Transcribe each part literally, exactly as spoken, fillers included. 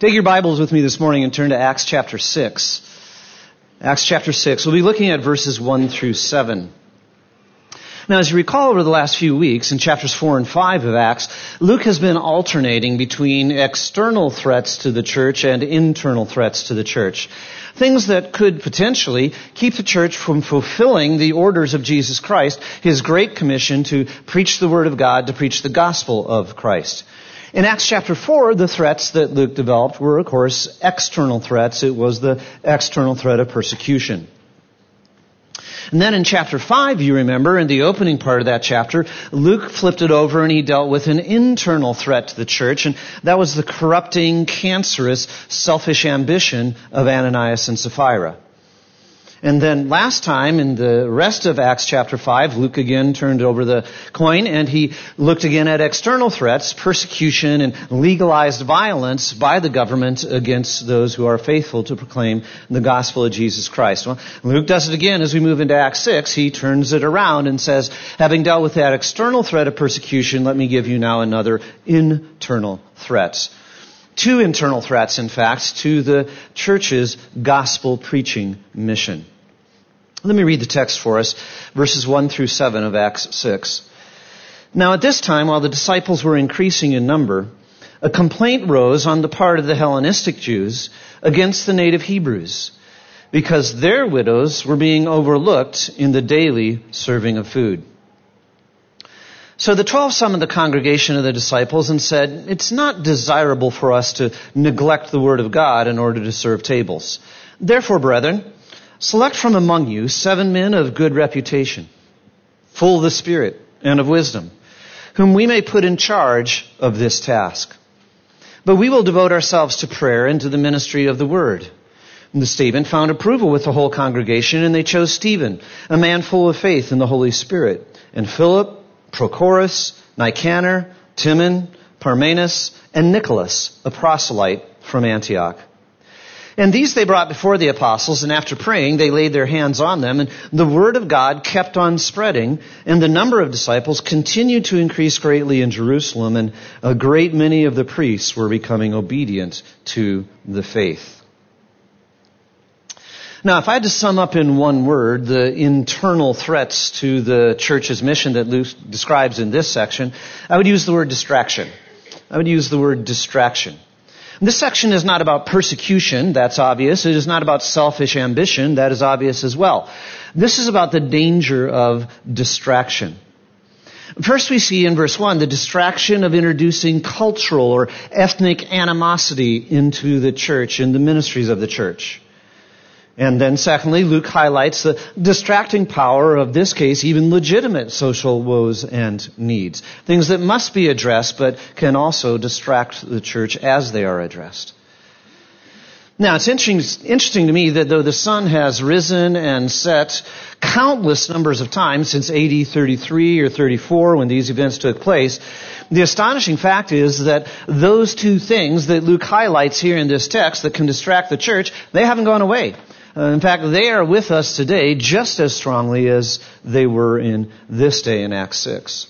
Take your Bibles with me this morning and turn to Acts chapter six. Acts chapter six. We'll be looking at verses one through seven. Now, as you recall over the last few weeks, in chapters four and five of Acts, Luke has been alternating between external threats to the church and internal threats to the church. Things that could potentially keep the church from fulfilling the orders of Jesus Christ, His great commission to preach the Word of God, to preach the gospel of Christ. In Acts chapter four, the threats that Luke developed were, of course, external threats. It was the external threat of persecution. And then in chapter five, you remember, in the opening part of that chapter, Luke flipped it over and he dealt with an internal threat to the church, and that was the corrupting, cancerous, selfish ambition of Ananias and Sapphira. And then last time, in the rest of Acts chapter five, Luke again turned over the coin and he looked again at external threats, persecution and legalized violence by the government against those who are faithful to proclaim the gospel of Jesus Christ. Well, Luke does it again as we move into Acts six. He turns it around and says, having dealt with that external threat of persecution, let me give you now another internal threat. Two internal threats, in fact, to the church's gospel preaching mission. Let me read the text for us, verses one through seven of Acts six. Now at this time, while the disciples were increasing in number, a complaint rose on the part of the Hellenistic Jews against the native Hebrews, because their widows were being overlooked in the daily serving of food. So the twelve summoned the congregation of the disciples and said, "It's not desirable for us to neglect the word of God in order to serve tables. Therefore, brethren, select from among you seven men of good reputation, full of the Spirit and of wisdom, whom we may put in charge of this task. But we will devote ourselves to prayer and to the ministry of the word." And the statement found approval with the whole congregation, and they chose Stephen, a man full of faith in the Holy Spirit, and Philip, Prochorus, Nicanor, Timon, Parmenas, and Nicholas, a proselyte from Antioch. And these they brought before the apostles, and after praying, they laid their hands on them, and the word of God kept on spreading, and the number of disciples continued to increase greatly in Jerusalem, and a great many of the priests were becoming obedient to the faith. Now, if I had to sum up in one word the internal threats to the church's mission that Luke describes in this section, I would use the word distraction. I would use the word distraction. This section is not about persecution, that's obvious. It is not about selfish ambition, that is obvious as well. This is about the danger of distraction. First we see in verse one the distraction of introducing cultural or ethnic animosity into the church and the ministries of the church. And then secondly, Luke highlights the distracting power of this case, even legitimate social woes and needs. Things that must be addressed, but can also distract the church as they are addressed. Now, it's interesting, interesting to me that though the sun has risen and set countless numbers of times since A D thirty-three or thirty-four when these events took place, the astonishing fact is that those two things that Luke highlights here in this text that can distract the church, they haven't gone away. Uh, in fact, they are with us today just as strongly as they were in this day in Acts six.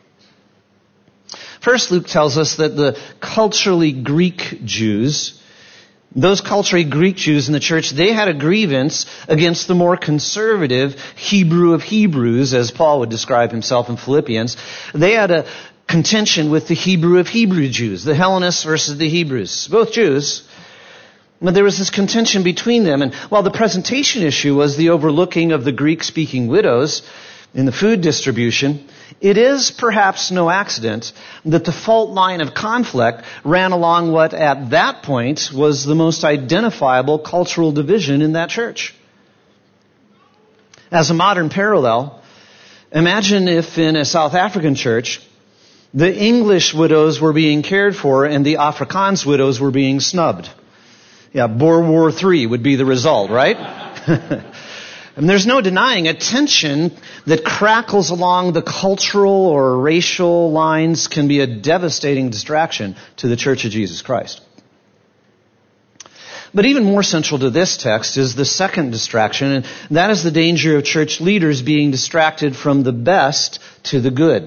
First, Luke tells us that the culturally Greek Jews, those culturally Greek Jews in the church, they had a grievance against the more conservative Hebrew of Hebrews, as Paul would describe himself in Philippians. They had a contention with the Hebrew of Hebrew Jews, the Hellenists versus the Hebrews, both Jews. But there was this contention between them, and while the presentation issue was the overlooking of the Greek-speaking widows in the food distribution, it is perhaps no accident that the fault line of conflict ran along what at that point was the most identifiable cultural division in that church. As a modern parallel, imagine if in a South African church, the English widows were being cared for and the Afrikaans widows were being snubbed. Yeah, Boer War Three would be the result, right? And there's no denying a tension that crackles along the cultural or racial lines can be a devastating distraction to the Church of Jesus Christ. But even more central to this text is the second distraction, and that is the danger of church leaders being distracted from the best to the good.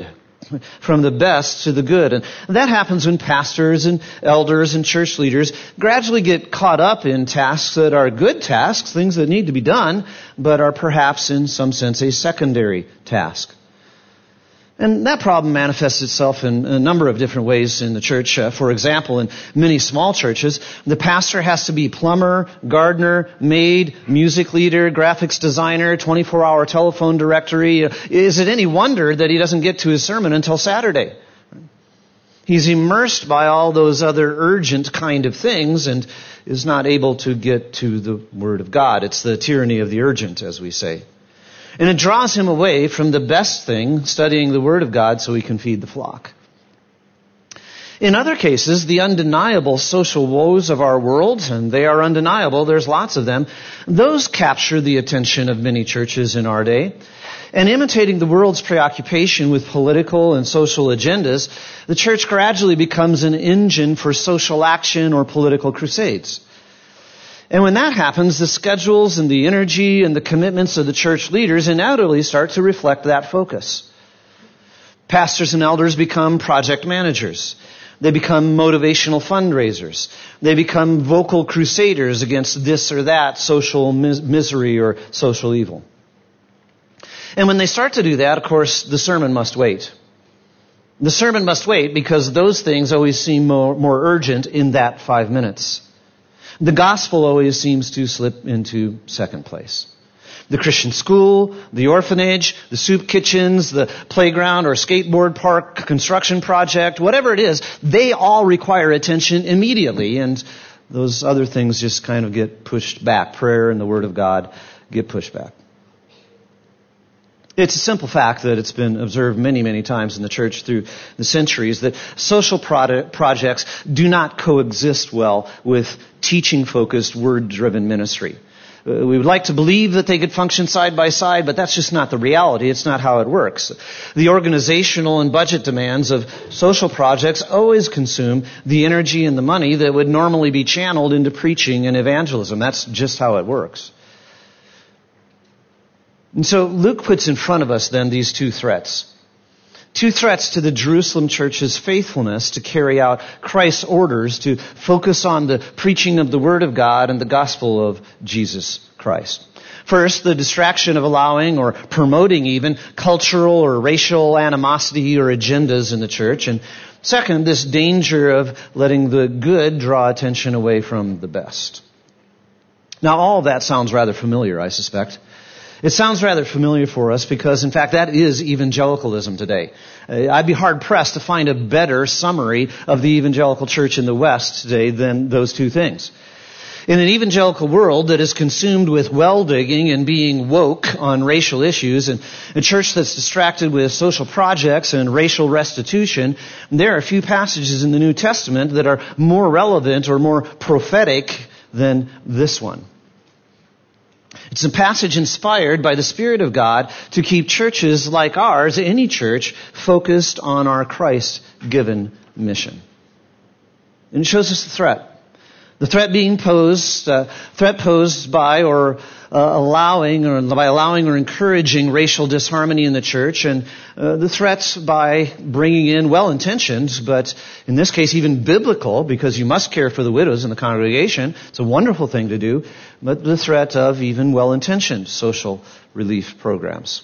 from the best to the good. And that happens when pastors and elders and church leaders gradually get caught up in tasks that are good tasks, things that need to be done, but are perhaps in some sense a secondary task. And that problem manifests itself in a number of different ways in the church. Uh, for example, in many small churches, the pastor has to be plumber, gardener, maid, music leader, graphics designer, twenty-four hour telephone directory. Uh, is it any wonder that he doesn't get to his sermon until Saturday? He's immersed by all those other urgent kind of things and is not able to get to the Word of God. It's the tyranny of the urgent, as we say. And it draws him away from the best thing, studying the Word of God so he can feed the flock. In other cases, the undeniable social woes of our world, and they are undeniable, there's lots of them, those capture the attention of many churches in our day. And imitating the world's preoccupation with political and social agendas, the church gradually becomes an engine for social action or political crusades. And when that happens, the schedules and the energy and the commitments of the church leaders inevitably start to reflect that focus. Pastors and elders become project managers. They become motivational fundraisers. They become vocal crusaders against this or that social mis- misery or social evil. And when they start to do that, of course, the sermon must wait. The sermon must wait because those things always seem more, more urgent in that five minutes. The gospel always seems to slip into second place. The Christian school, the orphanage, the soup kitchens, the playground or skateboard park construction project, whatever it is, they all require attention immediately, and those other things just kind of get pushed back. Prayer and the Word of God get pushed back. It's a simple fact that it's been observed many, many times in the church through the centuries that social product projects do not coexist well with teaching-focused, word-driven ministry. Uh, we would like to believe that they could function side by side, but that's just not the reality. It's not how it works. The organizational and budget demands of social projects always consume the energy and the money that would normally be channeled into preaching and evangelism. That's just how it works. And so Luke puts in front of us then these two threats. Two threats to the Jerusalem church's faithfulness to carry out Christ's orders to focus on the preaching of the Word of God and the gospel of Jesus Christ. First, the distraction of allowing or promoting even cultural or racial animosity or agendas in the church. And second, this danger of letting the good draw attention away from the best. Now, all of that sounds rather familiar, I suspect. It sounds rather familiar for us because, in fact, that is evangelicalism today. I'd be hard-pressed to find a better summary of the evangelical church in the West today than those two things. In an evangelical world that is consumed with well-digging and being woke on racial issues, and a church that's distracted with social projects and racial restitution, there are a few passages in the New Testament that are more relevant or more prophetic than this one. It's a passage inspired by the Spirit of God to keep churches like ours, any church, focused on our Christ-given mission. And it shows us the threat. The threat being posed, uh, threat posed by or uh, allowing, or by allowing or encouraging racial disharmony in the church, and uh, the threats by bringing in well-intentioned, but in this case even biblical, because you must care for the widows in the congregation. It's a wonderful thing to do, but the threat of even well-intentioned social relief programs.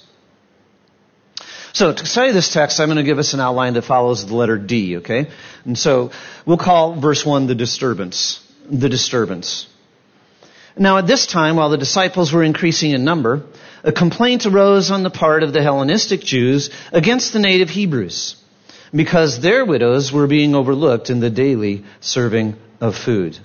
So to study this text, I'm going to give us an outline that follows the letter D, okay? And so we'll call verse one the disturbance. The disturbance. Now at this time, while the disciples were increasing in number, a complaint arose on the part of the Hellenistic Jews against the native Hebrews, because their widows were being overlooked in the daily serving of food.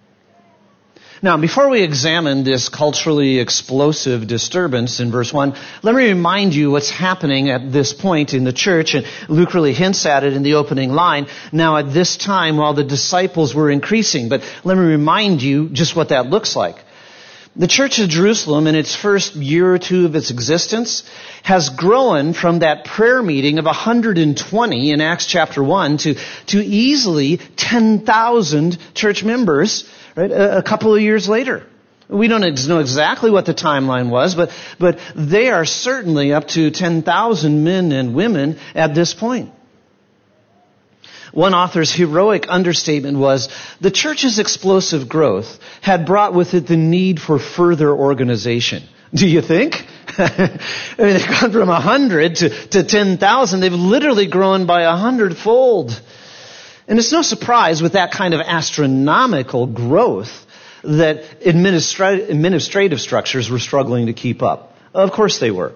Now, before we examine this culturally explosive disturbance in verse one, let me remind you what's happening at this point in the church, and Luke really hints at it in the opening line. Now, at this time, while the disciples were increasing, but let me remind you just what that looks like. The church of Jerusalem, in its first year or two of its existence, has grown from that prayer meeting of one hundred twenty in Acts chapter one to, to easily ten thousand church members, right, a, a couple of years later. We don't know exactly what the timeline was, but, but they are certainly up to ten thousand men and women at this point. One author's heroic understatement was, the church's explosive growth had brought with it the need for further organization. Do you think? I mean, they've gone from one hundred to, to ten thousand. They've literally grown by a hundredfold. And it's no surprise with that kind of astronomical growth that administra- administrative structures were struggling to keep up. Of course they were.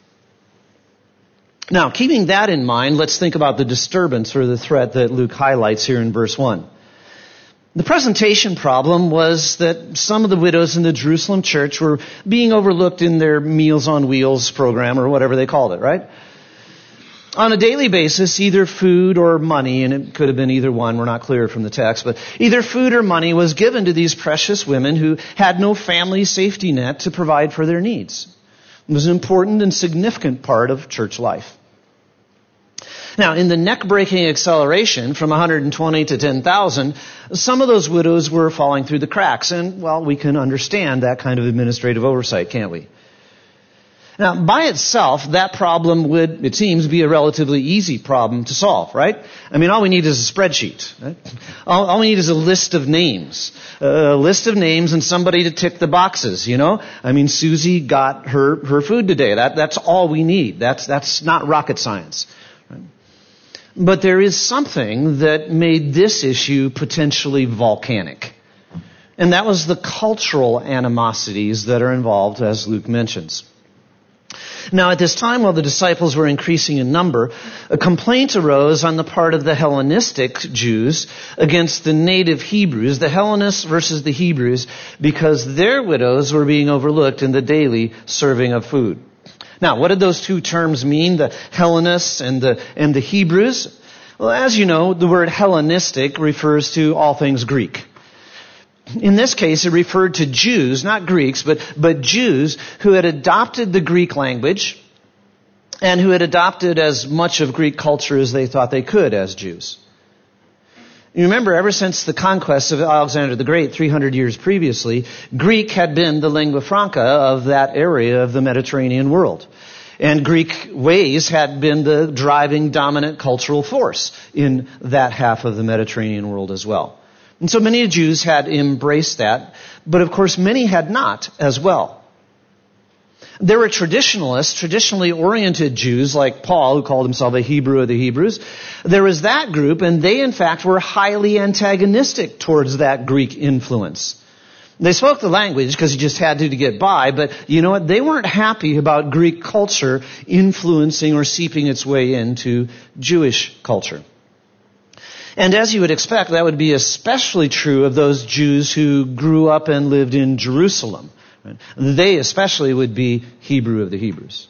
Now, keeping that in mind, let's think about the disturbance or the threat that Luke highlights here in verse one. The presentation problem was that some of the widows in the Jerusalem church were being overlooked in their Meals on Wheels program, or whatever they called it, right? On a daily basis, either food or money, and it could have been either one, we're not clear from the text, but either food or money was given to these precious women who had no family safety net to provide for their needs. It was an important and significant part of church life. Now, in the neck-breaking acceleration from one hundred twenty to ten thousand, some of those widows were falling through the cracks, and, well, we can understand that kind of administrative oversight, can't we? Now, by itself, that problem would, it seems, be a relatively easy problem to solve, right? I mean, all we need is a spreadsheet. Right? All, all we need is a list of names. A list of names and somebody to tick the boxes, you know? I mean, Susie got her, her food today. That, that's all we need. That's, that's not rocket science. Right? But there is something that made this issue potentially volcanic. And that was the cultural animosities that are involved, as Luke mentions. Now, at this time, while the disciples were increasing in number, a complaint arose on the part of the Hellenistic Jews against the native Hebrews, the Hellenists versus the Hebrews, because their widows were being overlooked in the daily serving of food. Now, what did those two terms mean, the Hellenists and the, and the Hebrews? Well, as you know, the word Hellenistic refers to all things Greek. In this case, it referred to Jews, not Greeks, but, but Jews who had adopted the Greek language and who had adopted as much of Greek culture as they thought they could as Jews. You remember, ever since the conquest of Alexander the Great three hundred years previously, Greek had been the lingua franca of that area of the Mediterranean world. And Greek ways had been the driving dominant cultural force in that half of the Mediterranean world as well. And so many Jews had embraced that, but of course many had not as well. There were traditionalists, traditionally oriented Jews like Paul, who called himself a Hebrew of the Hebrews. There was that group, and they in fact were highly antagonistic towards that Greek influence. They spoke the language because you just had to to get by, but you know what? They weren't happy about Greek culture influencing or seeping its way into Jewish culture. And as you would expect, that would be especially true of those Jews who grew up and lived in Jerusalem. They especially would be Hebrew of the Hebrews.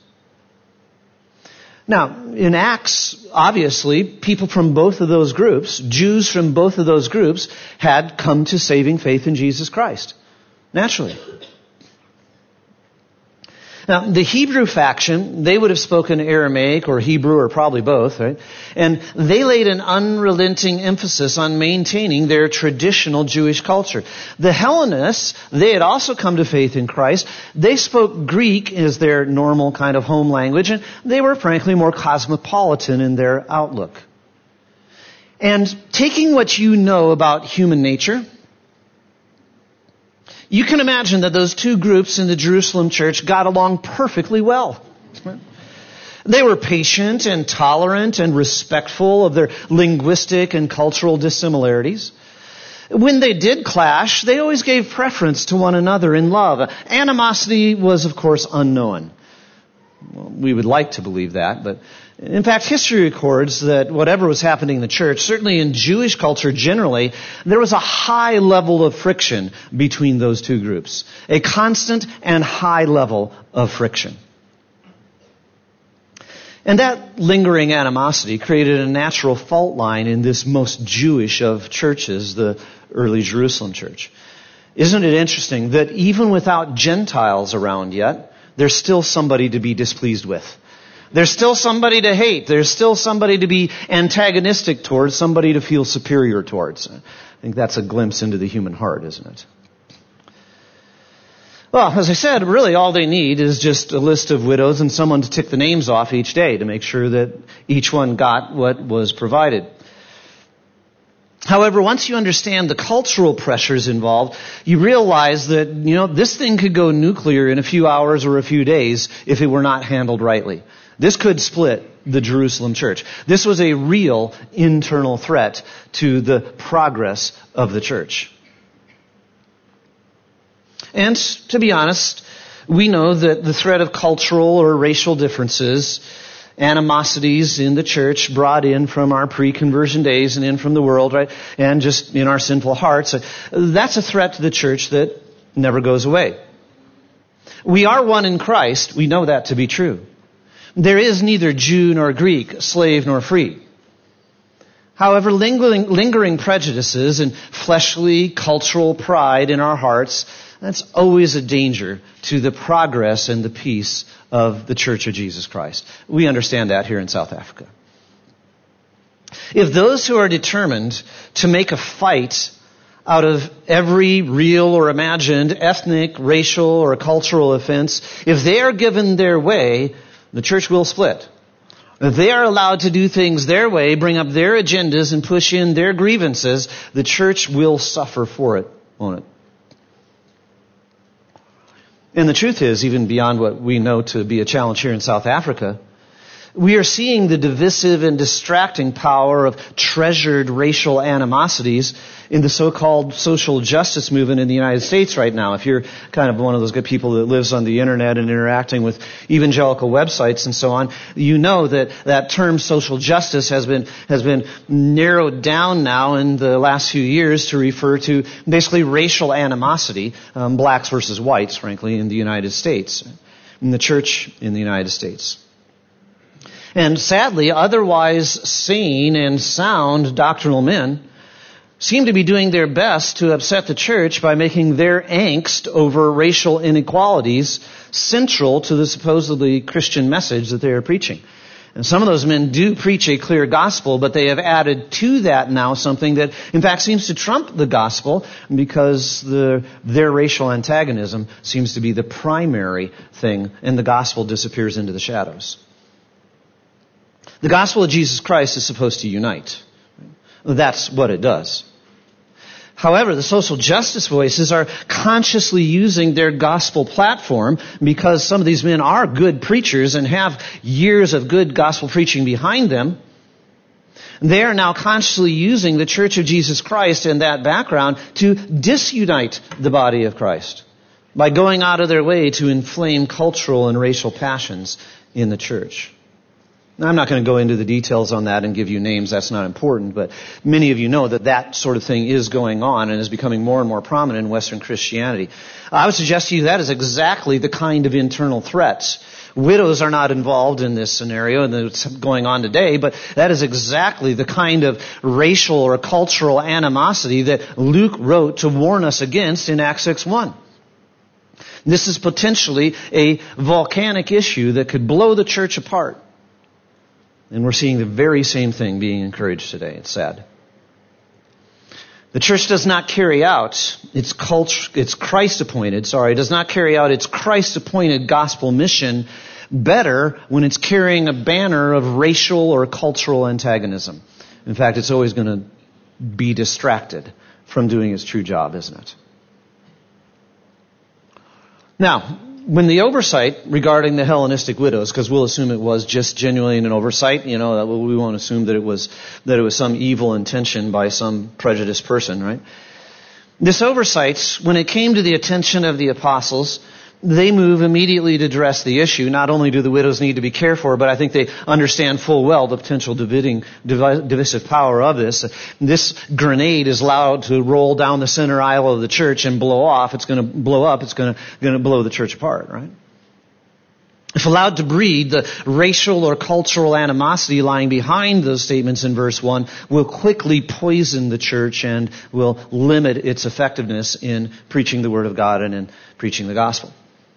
Now, in Acts, obviously, people from both of those groups, Jews from both of those groups, had come to saving faith in Jesus Christ. Naturally. Now, the Hebrew faction, they would have spoken Aramaic or Hebrew or probably both, right? And they laid an unrelenting emphasis on maintaining their traditional Jewish culture. The Hellenists, they had also come to faith in Christ. They spoke Greek as their normal kind of home language, and they were frankly more cosmopolitan in their outlook. And taking what you know about human nature, you can imagine that those two groups in the Jerusalem church got along perfectly well. They were patient and tolerant and respectful of their linguistic and cultural dissimilarities. When they did clash, they always gave preference to one another in love. Animosity was, of course, unknown. Well, we would like to believe that, but in fact, history records that whatever was happening in the church, certainly in Jewish culture generally, there was a high level of friction between those two groups. A constant and high level of friction. And that lingering animosity created a natural fault line in this most Jewish of churches, the early Jerusalem church. Isn't it interesting that even without Gentiles around yet, there's still somebody to be displeased with? There's still somebody to hate. There's still somebody to be antagonistic towards, somebody to feel superior towards. I think that's a glimpse into the human heart, isn't it? Well, as I said, really all they need is just a list of widows and someone to tick the names off each day to make sure that each one got what was provided. However, once you understand the cultural pressures involved, you realize that, you know, this thing could go nuclear in a few hours or a few days if it were not handled rightly. This could split the Jerusalem church. This was a real internal threat to the progress of the church. And to be honest, we know that the threat of cultural or racial differences, animosities in the church brought in from our pre-conversion days and in from the world, right, and just in our sinful hearts, that's a threat to the church that never goes away. We are one in Christ. We know that to be true. There is neither Jew nor Greek, slave nor free. However, lingering, lingering prejudices and fleshly cultural pride in our hearts, that's always a danger to the progress and the peace of the Church of Jesus Christ. We understand that here in South Africa. If those who are determined to make a fight out of every real or imagined ethnic, racial, or cultural offense, if they are given their way, the church will split. If they are allowed to do things their way, bring up their agendas, and push in their grievances, the church will suffer for it, won't it? And the truth is, even beyond what we know to be a challenge here in South Africa, we are seeing the divisive and distracting power of treasured racial animosities in the so-called social justice movement in the United States right now. If you're kind of one of those good people that lives on the internet and interacting with evangelical websites and so on, you know that that term social justice has been has been narrowed down now in the last few years to refer to basically racial animosity, um, blacks versus whites, frankly, in the United States, in the church in the United States. And sadly, otherwise sane and sound doctrinal men seem to be doing their best to upset the church by making their angst over racial inequalities central to the supposedly Christian message that they are preaching. And some of those men do preach a clear gospel, but they have added to that now something that, in fact, seems to trump the gospel because the, their racial antagonism seems to be the primary thing, and the gospel disappears into the shadows. The gospel of Jesus Christ is supposed to unite. That's what it does. However, the social justice voices are consciously using their gospel platform, because some of these men are good preachers and have years of good gospel preaching behind them. They are now consciously using the Church of Jesus Christ in that background to disunite the body of Christ by going out of their way to inflame cultural and racial passions in the church. Now, I'm not going to go into the details on that and give you names. That's not important. But many of you know that that sort of thing is going on and is becoming more and more prominent in Western Christianity. I would suggest to you that is exactly the kind of internal threats. Widows are not involved in this scenario, and it's going on today, but that is exactly the kind of racial or cultural animosity that Luke wrote to warn us against in Acts six one. This is potentially a volcanic issue that could blow the church apart. And we're seeing the very same thing being encouraged today. It's sad. The church does not carry out its cult, its Christ-appointed, sorry, does not carry out its Christ-appointed gospel mission better when it's carrying a banner of racial or cultural antagonism. In fact, it's always going to be distracted from doing its true job, isn't it? Now, when the oversight regarding the Hellenistic widows, because we'll assume it was just genuinely an oversight, you know, we won't assume that it was that it was some evil intention by some prejudiced person, right? This oversight, when it came to the attention of the apostles, they move immediately to address the issue. Not only do the widows need to be cared for, but I think they understand full well the potential dividing, divisive power of this. This grenade is allowed to roll down the center aisle of the church and blow off. It's going to blow up. It's going to, going to blow the church apart, right? If allowed to breed, the racial or cultural animosity lying behind those statements in verse one will quickly poison the church and will limit its effectiveness in preaching the Word of God and in preaching the gospel.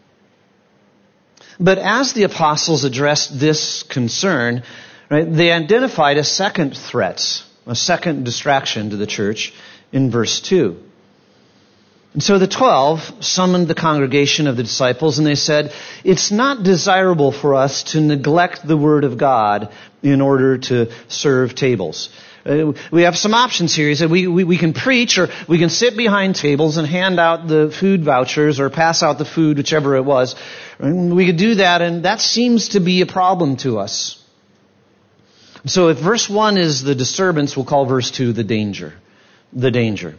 But as the apostles addressed this concern, right, they identified a second threat, a second distraction to the church in verse two. And so the twelve summoned the congregation of the disciples, and they said, it's not desirable for us to neglect the Word of God in order to serve tables. Uh, we have some options here. He said we, we, we can preach, or we can sit behind tables and hand out the food vouchers or pass out the food, whichever it was. We could do that, and that seems to be a problem to us. So if verse one is the disturbance, we'll call verse two the danger. The danger.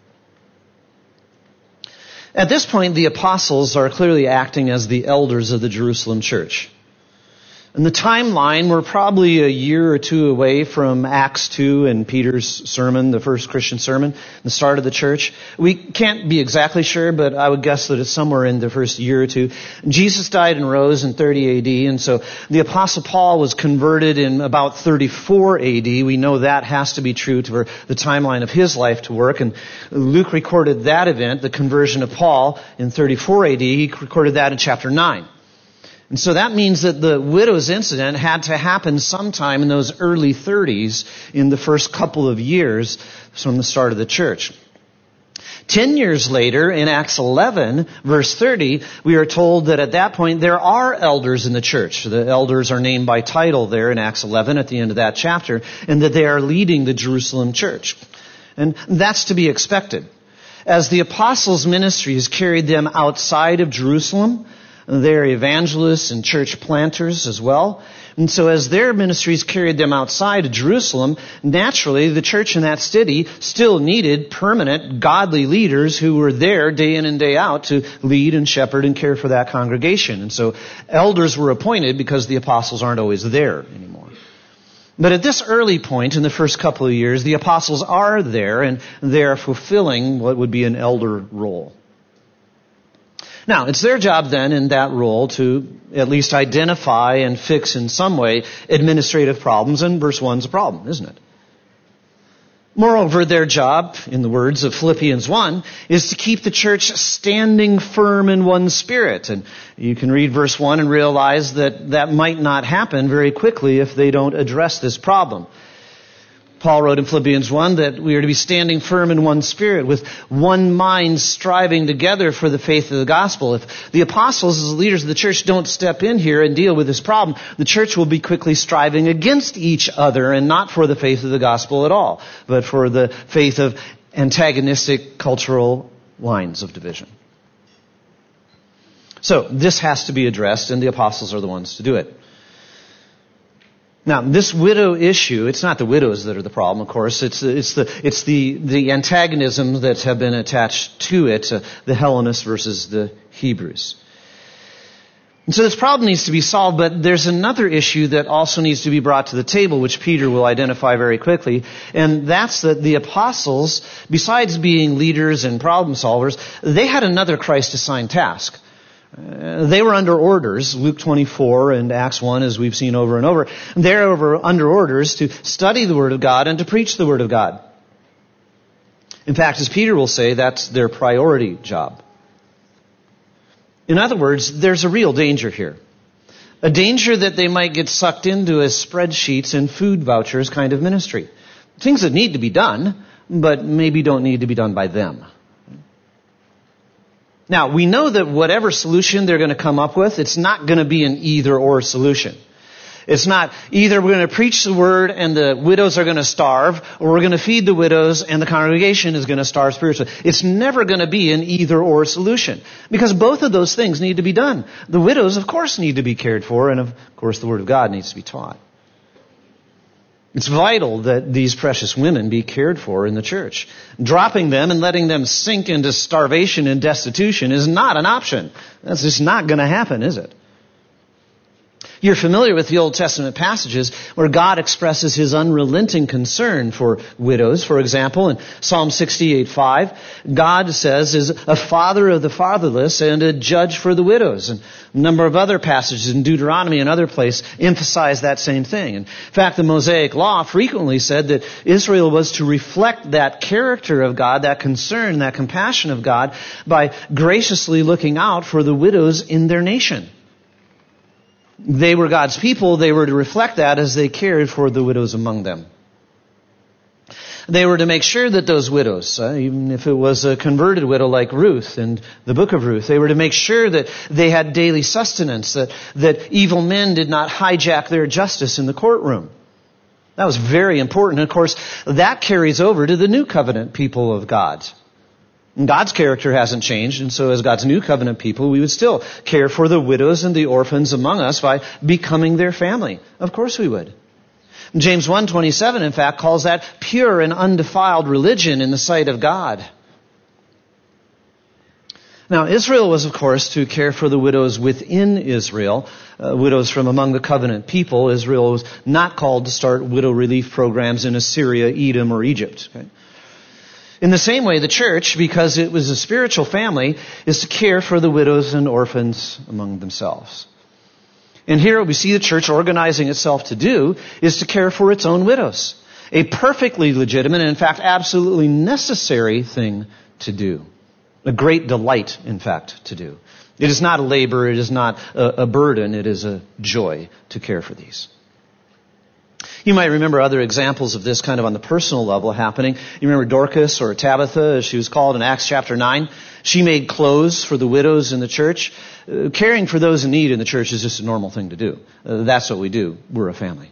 At this point, the apostles are clearly acting as the elders of the Jerusalem church. In the timeline, we're probably a year or two away from Acts two and Peter's sermon, the first Christian sermon, the start of the church. We can't be exactly sure, but I would guess that it's somewhere in the first year or two. Jesus died and rose in thirty A D, and so the Apostle Paul was converted in about thirty-four A D. We know that has to be true for the timeline of his life to work, and Luke recorded that event, the conversion of Paul, in thirty-four A D. He recorded that in chapter nine. And so that means that the widow's incident had to happen sometime in those early thirties, in the first couple of years from the start of the church. Ten years later, in Acts eleven, verse thirty, we are told that at that point there are elders in the church. The elders are named by title there in Acts eleven at the end of that chapter, and that they are leading the Jerusalem church. And that's to be expected. As the apostles' ministries carried them outside of Jerusalem, they're evangelists and church planters as well. And so as their ministries carried them outside of Jerusalem, naturally the church in that city still needed permanent, godly leaders who were there day in and day out to lead and shepherd and care for that congregation. And so elders were appointed because the apostles aren't always there anymore. But at this early point in the first couple of years, the apostles are there and they're fulfilling what would be an elder role. Now, it's their job then in that role to at least identify and fix in some way administrative problems, and verse one's a problem, isn't it? Moreover, their job, in the words of Philippians one, is to keep the church standing firm in one spirit. And you can read verse one and realize that that might not happen very quickly if they don't address this problem. Paul wrote in Philippians one that we are to be standing firm in one spirit, with one mind striving together for the faith of the gospel. If the apostles, as leaders of the church, don't step in here and deal with this problem, the church will be quickly striving against each other, and not for the faith of the gospel at all, but for the faith of antagonistic cultural lines of division. So this has to be addressed, and the apostles are the ones to do it. Now, this widow issue, it's not the widows that are the problem, of course. It's the, it's the, it's the, the antagonisms that have been attached to it, uh, the Hellenists versus the Hebrews. And so this problem needs to be solved, but there's another issue that also needs to be brought to the table, which Peter will identify very quickly, and that's that the apostles, besides being leaders and problem solvers, they had another Christ-assigned task. Uh, they were under orders, Luke twenty-four and Acts one, as we've seen over and over. They're over, under orders to study the Word of God and to preach the Word of God. In fact, as Peter will say, that's their priority job. In other words, there's a real danger here. A danger that they might get sucked into a spreadsheets and food vouchers kind of ministry. Things that need to be done, but maybe don't need to be done by them. Now, we know that whatever solution they're going to come up with, it's not going to be an either-or solution. It's not either we're going to preach the word and the widows are going to starve, or we're going to feed the widows and the congregation is going to starve spiritually. It's never going to be an either-or solution, because both of those things need to be done. The widows, of course, need to be cared for, and of course the Word of God needs to be taught. It's vital that these precious women be cared for in the church. Dropping them and letting them sink into starvation and destitution is not an option. That's just not going to happen, is it? You're familiar with the Old Testament passages where God expresses His unrelenting concern for widows. For example, in Psalm sixty-eight five, God says is a father of the fatherless and a judge for the widows. And a number of other passages in Deuteronomy and other places emphasize that same thing. In fact, the Mosaic Law frequently said that Israel was to reflect that character of God, that concern, that compassion of God, by graciously looking out for the widows in their nation. They were God's people. They were to reflect that as they cared for the widows among them. They were to make sure that those widows, uh, even if it was a converted widow like Ruth in the book of Ruth, they were to make sure that they had daily sustenance, that, that evil men did not hijack their justice in the courtroom. That was very important. And of course, that carries over to the new covenant people of God. And God's character hasn't changed, and so as God's new covenant people, we would still care for the widows and the orphans among us by becoming their family. Of course we would. James one twenty-seven, in fact, calls that pure and undefiled religion in the sight of God. Now, Israel was, of course, to care for the widows within Israel, uh, widows from among the covenant people. Israel was not called to start widow relief programs in Assyria, Edom, or Egypt. Okay? In the same way, the church, because it was a spiritual family, is to care for the widows and orphans among themselves. And here what we see the church organizing itself to do is to care for its own widows. A perfectly legitimate and, in fact, absolutely necessary thing to do. A great delight, in fact, to do. It is not a labor, it is not a, a burden, it is a joy to care for these. You might remember other examples of this kind of on the personal level happening. You remember Dorcas, or Tabitha, as she was called in Acts chapter nine. She made clothes for the widows in the church. Uh, caring for those in need in the church is just a normal thing to do. Uh, that's what we do. We're a family.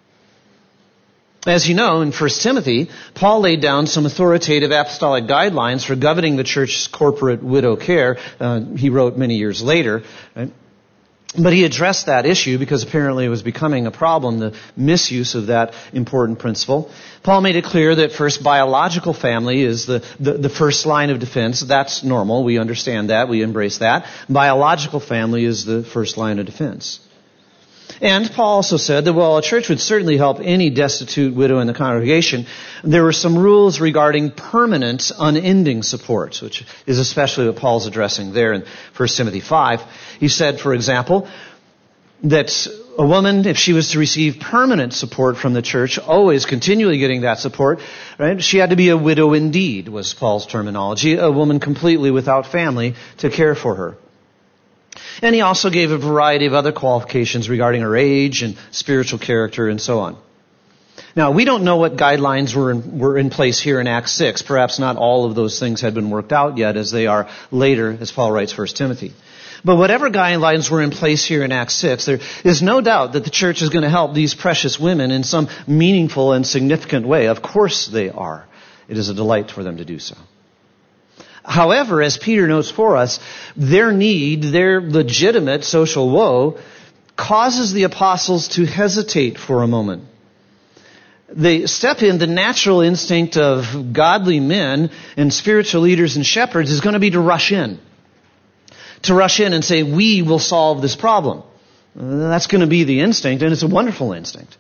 As you know, in First Timothy, Paul laid down some authoritative apostolic guidelines for governing the church's corporate widow care. Uh, he wrote many years later, right? But he addressed that issue because apparently it was becoming a problem, the misuse of that important principle. Paul made it clear that first, biological family is the, the, the first line of defense. That's normal. We understand that. We embrace that. Biological family is the first line of defense. And Paul also said that while a church would certainly help any destitute widow in the congregation, there were some rules regarding permanent, unending support, which is especially what Paul's addressing there in First Timothy five. He said, for example, that a woman, if she was to receive permanent support from the church, always continually getting that support, right? She had to be a widow indeed, was Paul's terminology, a woman completely without family to care for her. And he also gave a variety of other qualifications regarding her age and spiritual character and so on. Now, we don't know what guidelines were in, were in place here in Acts six. Perhaps not all of those things had been worked out yet as they are later, as Paul writes First Timothy. But whatever guidelines were in place here in Acts six, there is no doubt that the church is going to help these precious women in some meaningful and significant way. Of course they are. It is a delight for them to do so. However, as Peter notes for us, their need, their legitimate social woe, causes the apostles to hesitate for a moment. They step in, the natural instinct of godly men and spiritual leaders and shepherds is going to be to rush in. To rush in and say, we will solve this problem. That's going to be the instinct, and it's a wonderful instinct.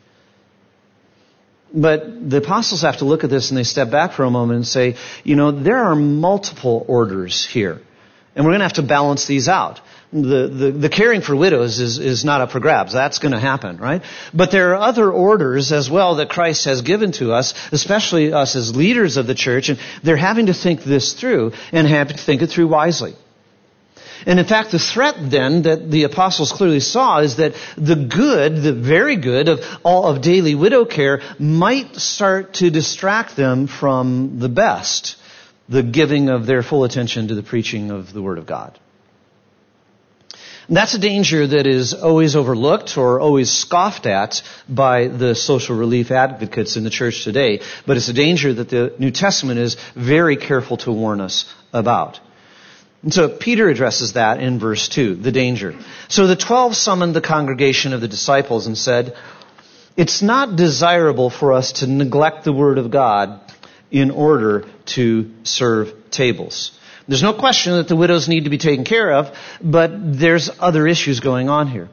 But the apostles have to look at this and they step back for a moment and say, you know, there are multiple orders here. And we're going to have to balance these out. The, the, the caring for widows is, is not up for grabs. That's going to happen, right? But there are other orders as well that Christ has given to us, especially us as leaders of the church. And they're having to think this through and have to think it through wisely. And in fact, the threat then that the apostles clearly saw is that the good, the very good of all of daily widow care might start to distract them from the best, the giving of their full attention to the preaching of the Word of God. And that's a danger that is always overlooked or always scoffed at by the social relief advocates in the church today. But it's a danger that the New Testament is very careful to warn us about. And so Peter addresses that in verse two, the danger. So the twelve summoned the congregation of the disciples and said, it's not desirable for us to neglect the word of God in order to serve tables. There's no question that the widows need to be taken care of, but there's other issues going on here.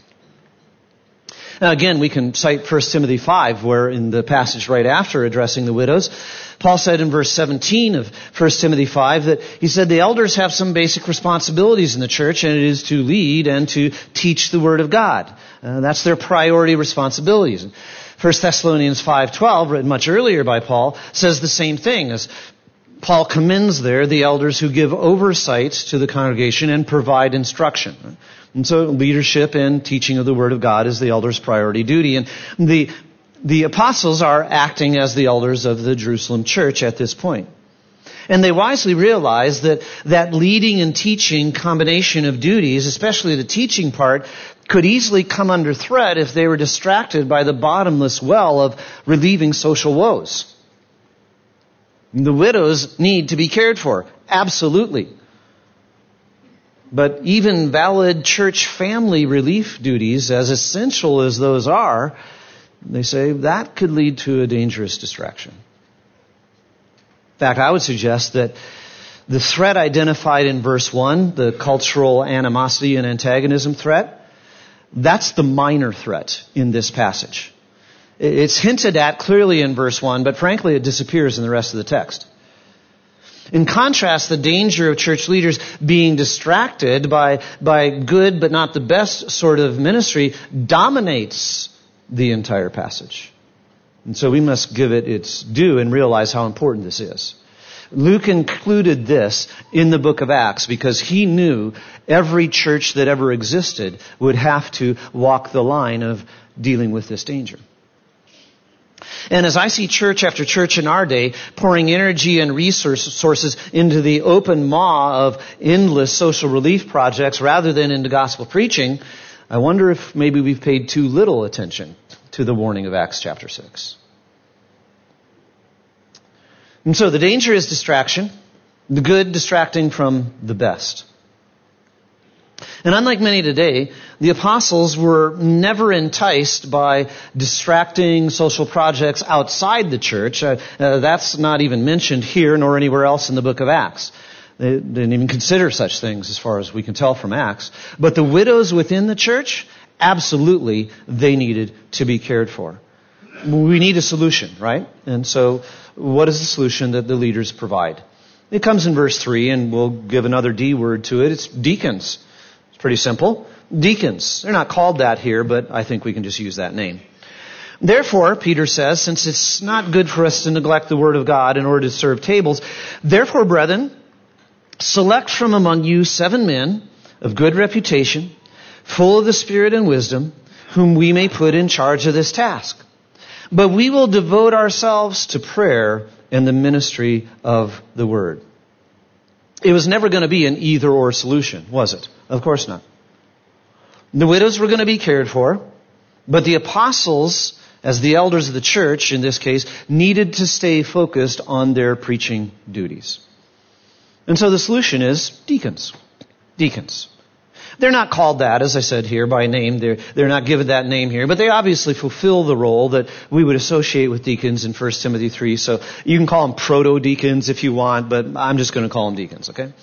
Now again, we can cite First Timothy five, where in the passage right after addressing the widows, Paul said in verse seventeen of First Timothy five that he said the elders have some basic responsibilities in the church, and it is to lead and to teach the Word of God. Uh, that's their priority responsibilities. First Thessalonians five twelve, written much earlier by Paul, says the same thing, as Paul commends there the elders who give oversight to the congregation and provide instruction. And so leadership and teaching of the Word of God is the elder's priority duty. And the The apostles are acting as the elders of the Jerusalem church at this point. And they wisely realize that that leading and teaching combination of duties, especially the teaching part, could easily come under threat if they were distracted by the bottomless well of relieving social woes. The widows need to be cared for, absolutely. But even valid church family relief duties, as essential as those are, they say that could lead to a dangerous distraction. In fact, I would suggest that the threat identified in verse one, the cultural animosity and antagonism threat, that's the minor threat in this passage. It's hinted at clearly in verse one, but frankly it disappears in the rest of the text. In contrast, the danger of church leaders being distracted by, by good but not the best sort of ministry dominates the entire passage. And so we must give it its due and realize how important this is. Luke included this in the book of Acts because he knew every church that ever existed would have to walk the line of dealing with this danger. And as I see church after church in our day pouring energy and resources into the open maw of endless social relief projects rather than into gospel preaching, I wonder if maybe we've paid too little attention to the warning of Acts chapter six. And so the danger is distraction, the good distracting from the best. And unlike many today, the apostles were never enticed by distracting social projects outside the church. Uh, uh, that's not even mentioned here nor anywhere else in the book of Acts. They didn't even consider such things as far as we can tell from Acts. But the widows within the church, absolutely, they needed to be cared for. We need a solution, right? And so what is the solution that the leaders provide? It comes in verse three, and we'll give another D word to it. It's deacons. It's pretty simple. Deacons. They're not called that here, but I think we can just use that name. Therefore, Peter says, since it's not good for us to neglect the word of God in order to serve tables, therefore, brethren, select from among you seven men of good reputation, full of the Spirit and wisdom, whom we may put in charge of this task. But we will devote ourselves to prayer and the ministry of the word. It was never going to be an either-or solution, was it? Of course not. The widows were going to be cared for, but the apostles, as the elders of the church in this case, needed to stay focused on their preaching duties. And so the solution is deacons. Deacons. They're not called that, as I said here, by name. They're, they're not given that name here, but they obviously fulfill the role that we would associate with deacons in First Timothy three. So you can call them proto-deacons if you want, but I'm just going to call them deacons, okay?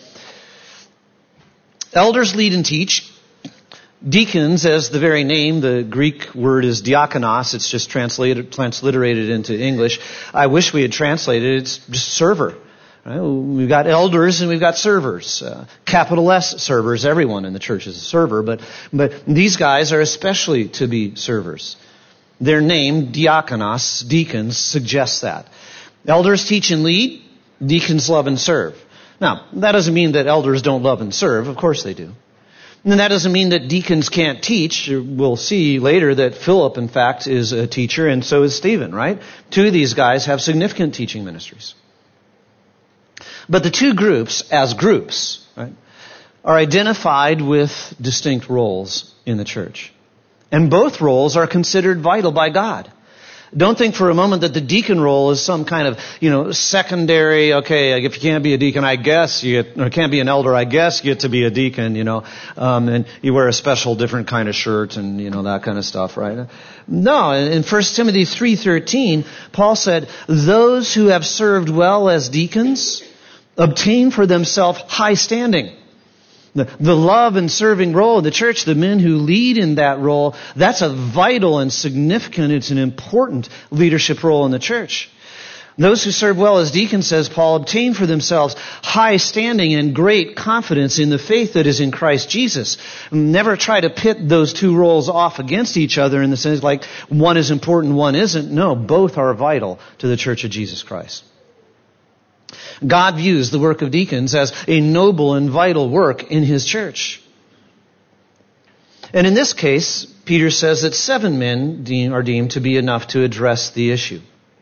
Elders lead and teach. Deacons, as the very name, the Greek word is diakonos. It's just translated, transliterated into English. I wish we had translated it. It's just server. Right? We've got elders and we've got servers. Uh, capital S servers. Everyone in the church is a server, but but these guys are especially to be servers. Their name, diakonos, deacons, suggests that. Elders teach and lead. Deacons love and serve. Now, that doesn't mean that elders don't love and serve. Of course they do. And that doesn't mean that deacons can't teach. We'll see later that Philip, in fact, is a teacher, and so is Stephen, right? Two of these guys have significant teaching ministries. But the two groups, as groups, right, are identified with distinct roles in the church. And both roles are considered vital by God. Don't think for a moment that the deacon role is some kind of, you know, secondary, okay, if you can't be a deacon, I guess you get, or can't be an elder, I guess you get to be a deacon, you know, um, and you wear a special different kind of shirt and, you know, that kind of stuff, right? No, in First Timothy three thirteen, Paul said, those who have served well as deacons obtain for themselves high standing. The, the love and serving role of the church, the men who lead in that role, that's a vital and significant, it's an important leadership role in the church. Those who serve well as deacons, says Paul, obtain for themselves high standing and great confidence in the faith that is in Christ Jesus. Never try to pit those two roles off against each other in the sense like one is important, one isn't. No, both are vital to the church of Jesus Christ. God views the work of deacons as a noble and vital work in His church. And in this case, Peter says that seven men deem, are deemed to be enough to address the issue.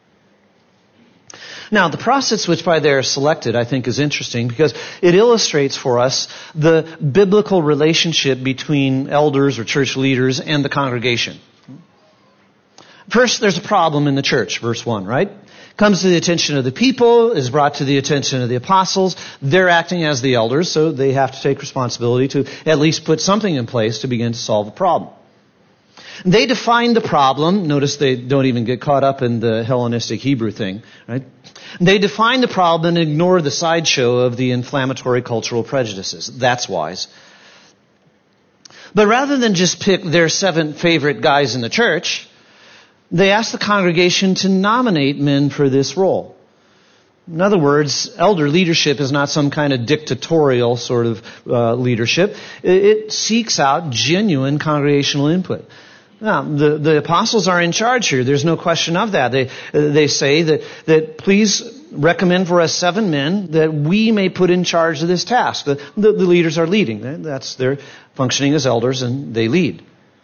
Now, the process which by they are selected, I think, is interesting because it illustrates for us the biblical relationship between elders or church leaders and the congregation. First, there's a problem in the church, verse one, right? Comes to the attention of the people, is brought to the attention of the apostles. They're acting as the elders, so they have to take responsibility to at least put something in place to begin to solve the problem. They define the problem. Notice they don't even get caught up in the Hellenistic Hebrew thing, right? They define the problem and ignore the sideshow of the inflammatory cultural prejudices. That's wise. But rather than just pick their seven favorite guys in the church, they ask the congregation to nominate men for this role. In other words, elder leadership is not some kind of dictatorial sort of uh, leadership. It, it seeks out genuine congregational input. Now, the, the apostles are in charge here. There's no question of that. They they say that, that please recommend for us seven men that we may put in charge of this task. The, the, the leaders are leading. That's their functioning as elders, and they lead.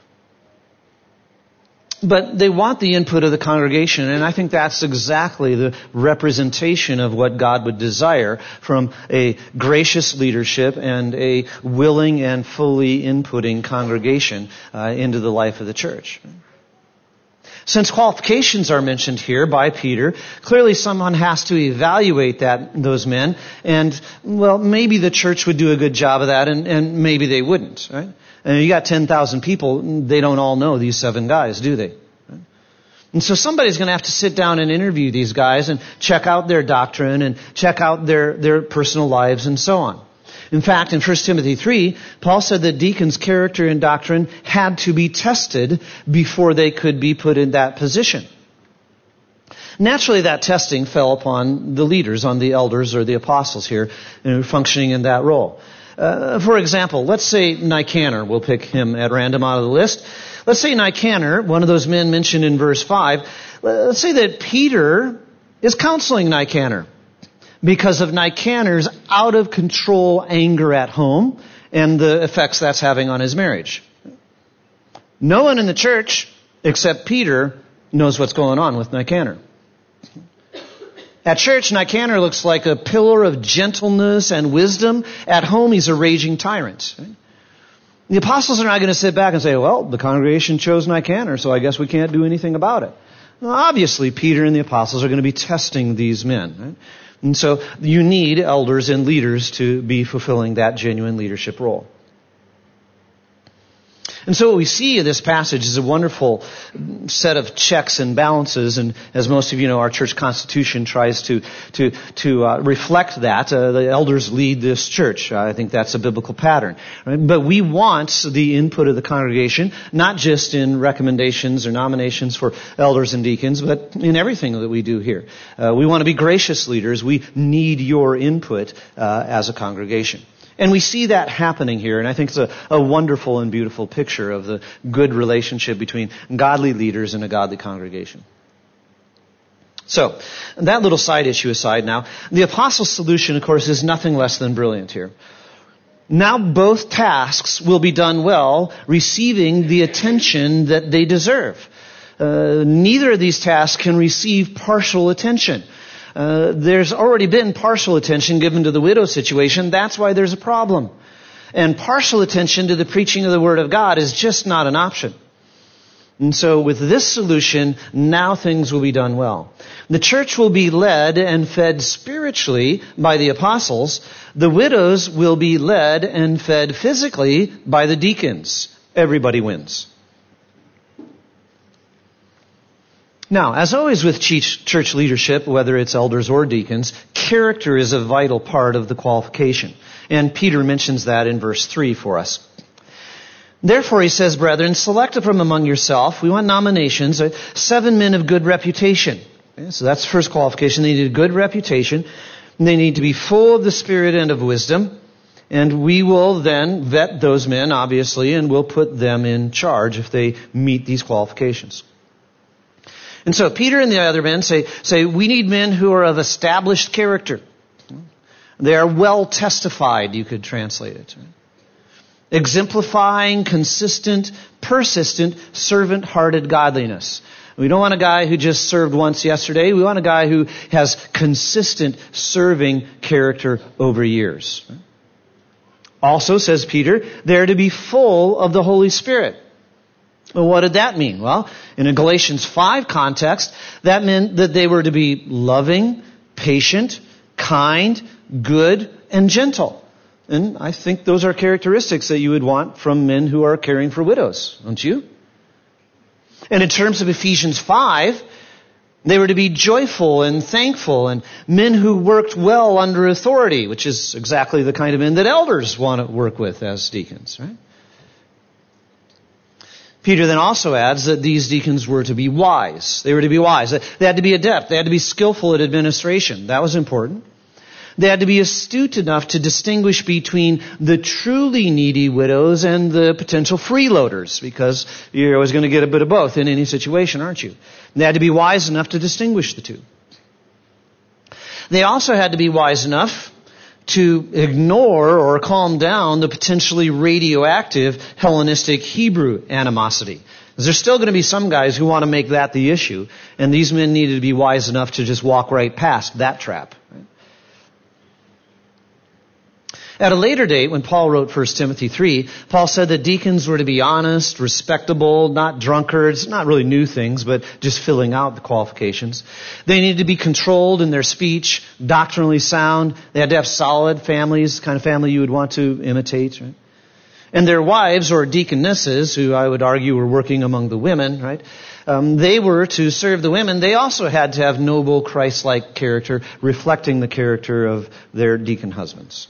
But they want the input of the congregation, and I think that's exactly the representation of what God would desire from a gracious leadership and a willing and fully inputting congregation uh, into the life of the church. Since qualifications are mentioned here by Peter, clearly someone has to evaluate that those men, and, well, maybe the church would do a good job of that, and, and maybe they wouldn't, right? And you got ten thousand people, they don't all know these seven guys, do they? And so somebody's going to have to sit down and interview these guys and check out their doctrine and check out their, their personal lives and so on. In fact, in First Timothy three, Paul said that deacons' character and doctrine had to be tested before they could be put in that position. Naturally, that testing fell upon the leaders, on the elders or the apostles here, you know, functioning in that role. Uh, for example, let's say Nicanor, we'll pick him at random out of the list. Let's say Nicanor, one of those men mentioned in verse five, let's say that Peter is counseling Nicanor because of Nicanor's out-of-control anger at home and the effects that's having on his marriage. No one in the church, except Peter, knows what's going on with Nicanor. At church, Nicanor looks like a pillar of gentleness and wisdom. At home, he's a raging tyrant. The apostles are not going to sit back and say, well, the congregation chose Nicanor, so I guess we can't do anything about it. Well, obviously, Peter and the apostles are going to be testing these men. Right? And so you need elders and leaders to be fulfilling that genuine leadership role. And so what we see in this passage is a wonderful set of checks and balances, and as most of you know, our church constitution tries to to to uh, reflect that. Uh, the elders lead this church. I think that's a biblical pattern. Right? But we want the input of the congregation, not just in recommendations or nominations for elders and deacons, but in everything that we do here. Uh, we want to be gracious leaders. We need your input uh, as a congregation. And we see that happening here, and I think it's a, a wonderful and beautiful picture of the good relationship between godly leaders and a godly congregation. So, that little side issue aside now, the apostles' solution, of course, is nothing less than brilliant here. Now both tasks will be done well, receiving the attention that they deserve. Uh, neither of these tasks can receive partial attention. Uh, there's already been partial attention given to the widow situation. That's why there's a problem. And partial attention to the preaching of the Word of God is just not an option. And so with this solution, now things will be done well. The church will be led and fed spiritually by the apostles. The widows will be led and fed physically by the deacons. Everybody wins. Now, as always with church leadership, whether it's elders or deacons, character is a vital part of the qualification. And Peter mentions that in verse three for us. Therefore, he says, brethren, select from among yourself, we want nominations, seven men of good reputation. Okay, so that's the first qualification. They need a good reputation. They need to be full of the Spirit and of wisdom. And we will then vet those men, obviously, and we'll put them in charge if they meet these qualifications. And so Peter and the other men say, say, we need men who are of established character. They are well testified, you could translate it. exemplifying consistent, persistent, servant-hearted godliness. We don't want a guy who just served once yesterday. We want a guy who has consistent serving character over years. Also, says Peter, they're to be full of the Holy Spirit. Well, what did that mean? Well, in a Galatians five context, that meant that they were to be loving, patient, kind, good, and gentle. And I think those are characteristics that you would want from men who are caring for widows, don't you? And in terms of Ephesians five, they were to be joyful and thankful and men who worked well under authority, which is exactly the kind of men that elders want to work with as deacons, right? Peter then also adds that these deacons were to be wise. They were to be wise. They had to be adept. They had to be skillful at administration. That was important. They had to be astute enough to distinguish between the truly needy widows and the potential freeloaders, because you're always going to get a bit of both in any situation, aren't you? They had to be wise enough to distinguish the two. They also had to be wise enough to ignore or calm down the potentially radioactive Hellenistic Hebrew animosity. There's still going to be some guys who want to make that the issue, and these men needed to be wise enough to just walk right past that trap. Right? At a later date, when Paul wrote First Timothy three, Paul said that deacons were to be honest, respectable, not drunkards, not really new things, but just filling out the qualifications. They needed to be controlled in their speech, doctrinally sound. They had to have solid families, the kind of family you would want to imitate, right? And their wives, or deaconesses, who I would argue were working among the women, right? Um, they were to serve the women. They also had to have noble, Christ-like character, reflecting the character of their deacon husbands.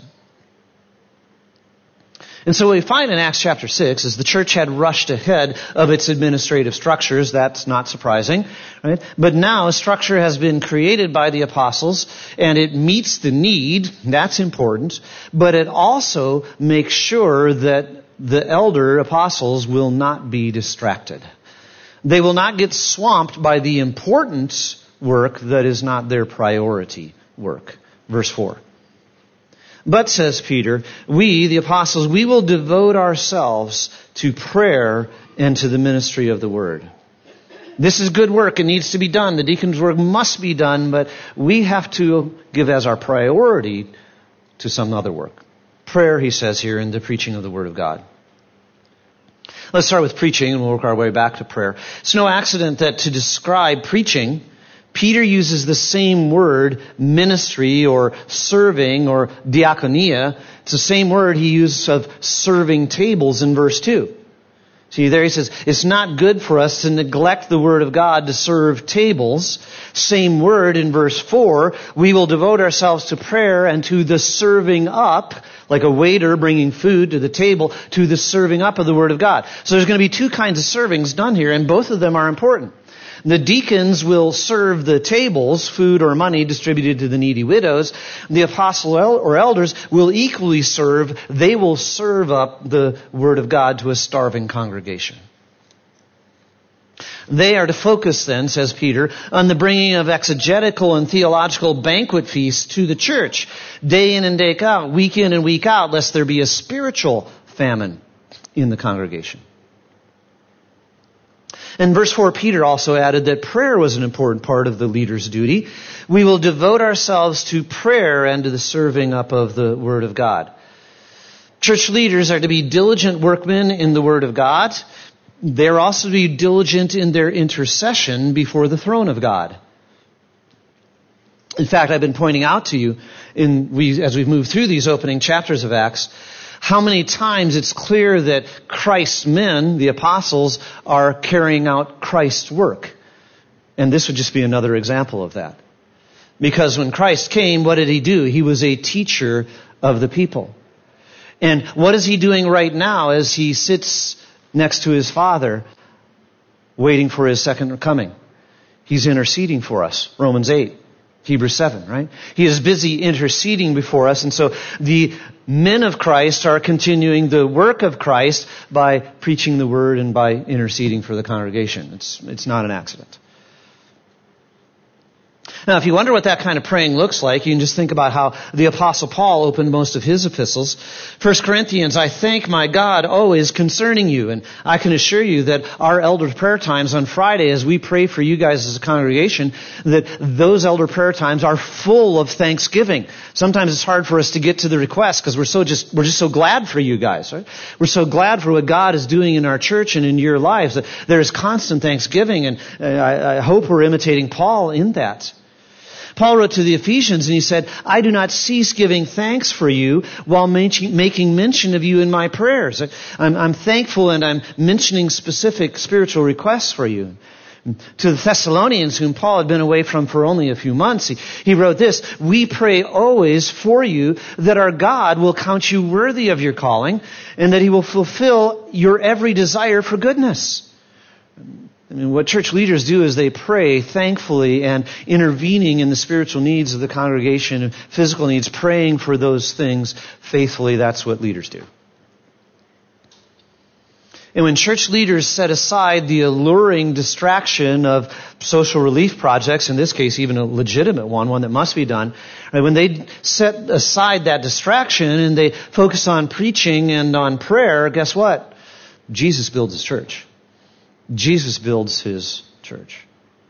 And so what we find in Acts chapter six is the church had rushed ahead of its administrative structures. That's not surprising, right? But now a structure has been created by the apostles, and it meets the need. That's important. But it also makes sure that the elder apostles will not be distracted. They will not get swamped by the important work that is not their priority work. Verse four. But, says Peter, we, the apostles, we will devote ourselves to prayer and to the ministry of the word. This is good work. It needs to be done. The deacon's work must be done, but we have to give as our priority to some other work. Prayer, he says here, in the preaching of the word of God. Let's start with preaching, and we'll work our way back to prayer. It's no accident that to describe preaching, Peter uses the same word, ministry or serving or diakonia. It's the same word he uses of serving tables in verse two. See, there he says, it's not good for us to neglect the word of God to serve tables. Same word in verse four. We will devote ourselves to prayer and to the serving up, like a waiter bringing food to the table, to the serving up of the word of God. So there's going to be two kinds of servings done here, and both of them are important. The deacons will serve the tables, food or money distributed to the needy widows. The apostle or elders will equally serve. They will serve up the word of God to a starving congregation. They are to focus then, says Peter, on the bringing of exegetical and theological banquet feasts to the church, day in and day out, week in and week out, lest there be a spiritual famine in the congregation. In verse four, Peter also added that prayer was an important part of the leader's duty. We will devote ourselves to prayer and to the serving up of the Word of God. Church leaders are to be diligent workmen in the Word of God. They're also to be diligent in their intercession before the throne of God. In fact, I've been pointing out to you, in we, as we've moved through these opening chapters of Acts, how many times it's clear that Christ's men, the apostles, are carrying out Christ's work. And this would just be another example of that. Because when Christ came, what did he do? He was a teacher of the people. And what is he doing right now as he sits next to his Father, waiting for his second coming? He's interceding for us. Romans eight. Hebrews seven, right? He is busy interceding before us. And so the men of Christ are continuing the work of Christ by preaching the word and by interceding for the congregation. It's, it's not an accident. Now, if you wonder what that kind of praying looks like, you can just think about how the Apostle Paul opened most of his epistles. First Corinthians, I thank my God always concerning you. And I can assure you that our elder prayer times on Friday, as we pray for you guys as a congregation, that those elder prayer times are full of thanksgiving. Sometimes it's hard for us to get to the request because we're so just, we're just so glad for you guys, right? We're so glad for what God is doing in our church and in your lives. There is constant thanksgiving, and I, I hope we're imitating Paul in that. Paul wrote to the Ephesians and he said, I do not cease giving thanks for you while making mention of you in my prayers. I'm, I'm thankful and I'm mentioning specific spiritual requests for you. To the Thessalonians, whom Paul had been away from for only a few months, he, he wrote this, we pray always for you that our God will count you worthy of your calling and that he will fulfill your every desire for goodness. I mean, what church leaders do is they pray thankfully and intervening in the spiritual needs of the congregation and physical needs, praying for those things faithfully. That's what leaders do. And when church leaders set aside the alluring distraction of social relief projects, in this case even a legitimate one, one that must be done, right, when they set aside that distraction and they focus on preaching and on prayer, guess what? Jesus builds his church. Jesus builds his church.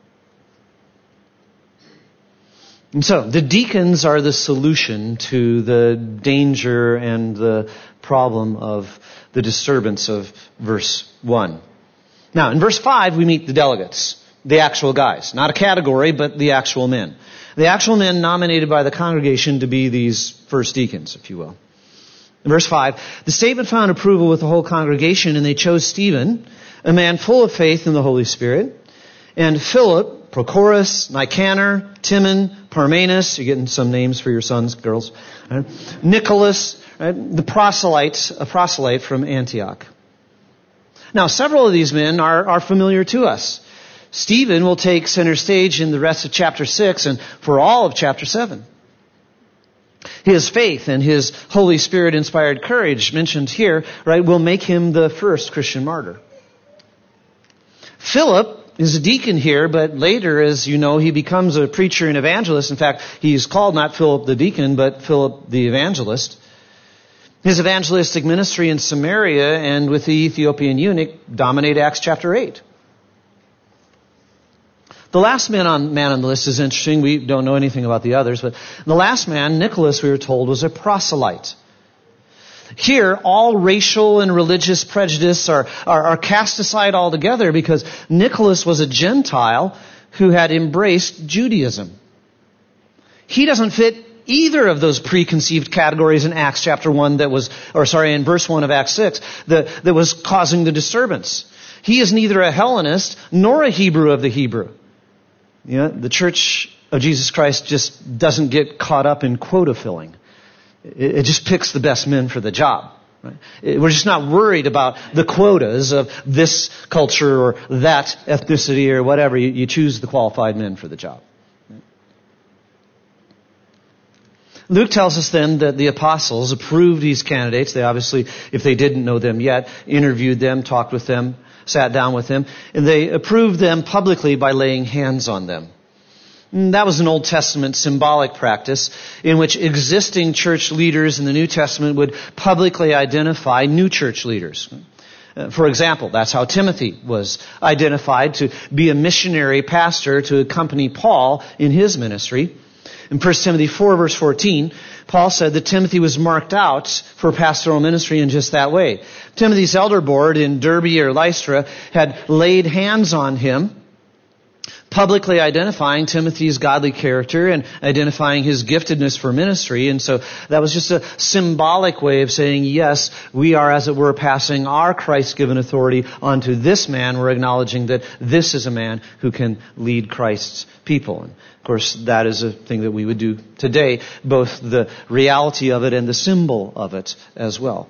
And so, the deacons are the solution to the danger and the problem of the disturbance of verse one. Now, in verse five, we meet the delegates, the actual guys. Not a category, but the actual men. The actual men nominated by the congregation to be these first deacons, if you will. In verse five, the statement found approval with the whole congregation, and they chose Stephen, a man full of faith in the Holy Spirit, and Philip, Prochorus, Nicanor, Timon, Parmenas, you're getting some names for your sons, girls, right? Nicholas, right? The proselyte, a proselyte from Antioch. Now, several of these men are, are familiar to us. Stephen will take center stage in the rest of chapter six and for all of chapter seven. His faith and his Holy Spirit-inspired courage mentioned here, right, will make him the first Christian martyr. Philip is a deacon here, but later, as you know, he becomes a preacher and evangelist. In fact, he's called not Philip the deacon, but Philip the evangelist. His evangelistic ministry in Samaria and with the Ethiopian eunuch dominate Acts chapter eight. The last man on, man on the list is interesting. We don't know anything about the others, but the last man, Nicholas, we were told, was a proselyte. Here, all racial and religious prejudice are, are, are cast aside altogether because Nicholas was a Gentile who had embraced Judaism. He doesn't fit either of those preconceived categories in Acts chapter one that was, or sorry, in verse one of Acts six, that, that was causing the disturbance. He is neither a Hellenist nor a Hebrew of the Hebrew. You know, the Church of Jesus Christ just doesn't get caught up in quota filling. It just picks the best men for the job. Right? We're just not worried about the quotas of this culture or that ethnicity or whatever. You, you choose the qualified men for the job. Right? Luke tells us then that the apostles approved these candidates. They obviously, if they didn't know them yet, interviewed them, talked with them, sat down with them, and they approved them publicly by laying hands on them. That was an Old Testament symbolic practice in which existing church leaders in the New Testament would publicly identify new church leaders. For example, that's how Timothy was identified to be a missionary pastor to accompany Paul in his ministry. In First Timothy four, verse fourteen, Paul said that Timothy was marked out for pastoral ministry in just that way. Timothy's elder board in Derbe or Lystra had laid hands on him, publicly identifying Timothy's godly character and identifying his giftedness for ministry. And so that was just a symbolic way of saying, yes, we are, as it were, passing our Christ-given authority onto this man. We're acknowledging that this is a man who can lead Christ's people. And of course, that is a thing that we would do today, both the reality of it and the symbol of it as well.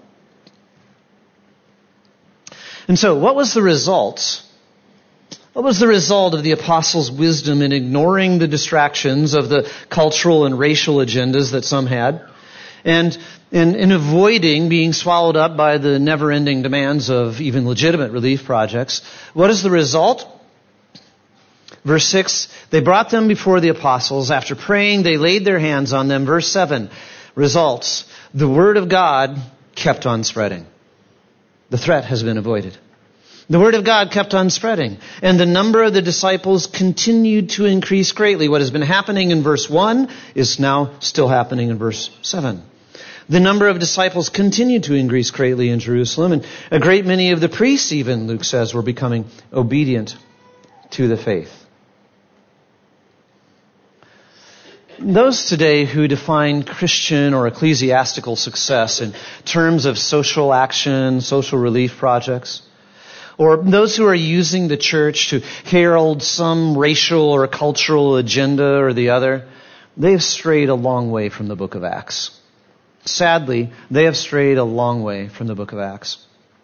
And so, what was the result? What was the result of the apostles' wisdom in ignoring the distractions of the cultural and racial agendas that some had, and in, in avoiding being swallowed up by the never-ending demands of even legitimate relief projects? What is the result? Verse six, they brought them before the apostles. After praying, they laid their hands on them. Verse seven, results. The word of God kept on spreading. The threat has been avoided. The word of God kept on spreading, and the number of the disciples continued to increase greatly. What has been happening in verse one is now still happening in verse seven. The number of disciples continued to increase greatly in Jerusalem, and a great many of the priests, even, Luke says, were becoming obedient to the faith. Those today who define Christian or ecclesiastical success in terms of social action, social relief projects, or those who are using the church to herald some racial or cultural agenda or the other, they have strayed a long way from the book of Acts. Sadly, they have strayed a long way from the book of Acts.